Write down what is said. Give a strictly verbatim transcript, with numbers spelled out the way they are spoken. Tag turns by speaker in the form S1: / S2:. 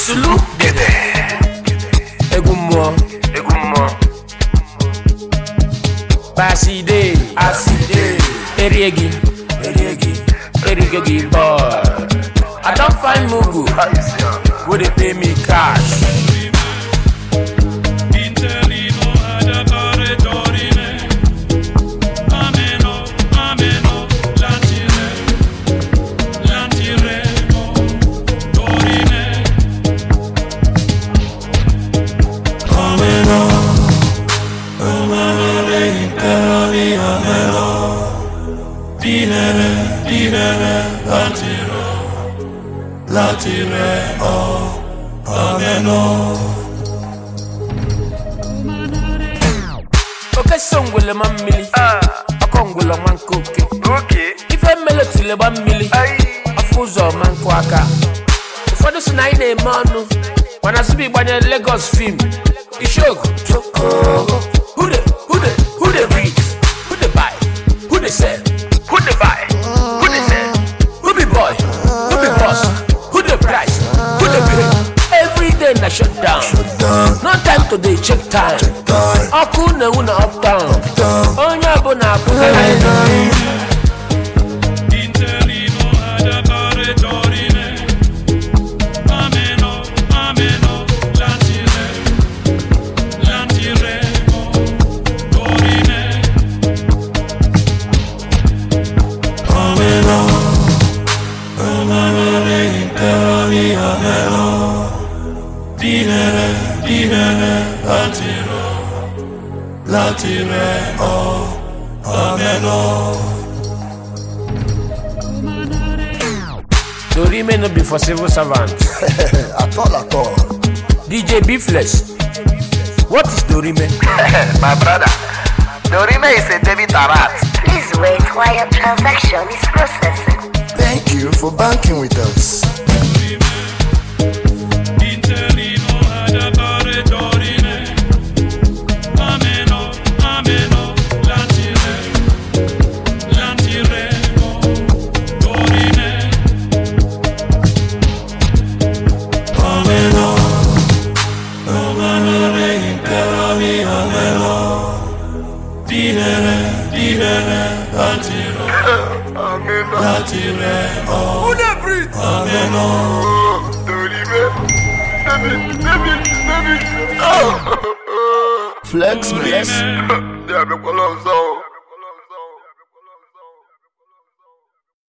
S1: Sulu Gede Egumo Egumo Baside Aside Eriegi Eriegi Eriegi boy I don't find Mugu would they pay me cash.
S2: Latire oh ameno.
S1: Okay, song will a man milli. Ah, a congular man cookie.
S3: Okay.
S1: If I melody le one milli, a fuzo man quaka. For this night, a man when I speak by the Lagos film, you show who the who the who the read, who the buy, who the sell, who the buy, who the sell, who be boy, who be boss. Price, put the pay. Every day na shut down.
S2: Shut down.
S1: No time today, check time.
S2: Check time.
S1: Akuna una up down.
S2: Up down.
S1: Onya bona puna.
S4: Interino ada pare dorime. Ameno, ameno, lantire, lantire, dorime.
S2: Ameno. Ameno, dinere, dinere, latire, latire, oh, ameno.
S1: Dorime no be for civil servants.
S2: At all, at all.
S1: D J Beefless. What is Dorime?
S3: My brother, Dorime is a debit alert.
S5: Please wait while your transaction is processing.
S2: Thank you for banking with us.
S4: Interino ada pare dorime. Ameno, ameno, lantire, lantire, dorime.
S2: Ameno, ameno, interami, ameno. Dinere, dinere, latire. Latire, oh,
S1: Who the breed?
S2: ameno. Flex mix.
S3: Yeah, me call on so.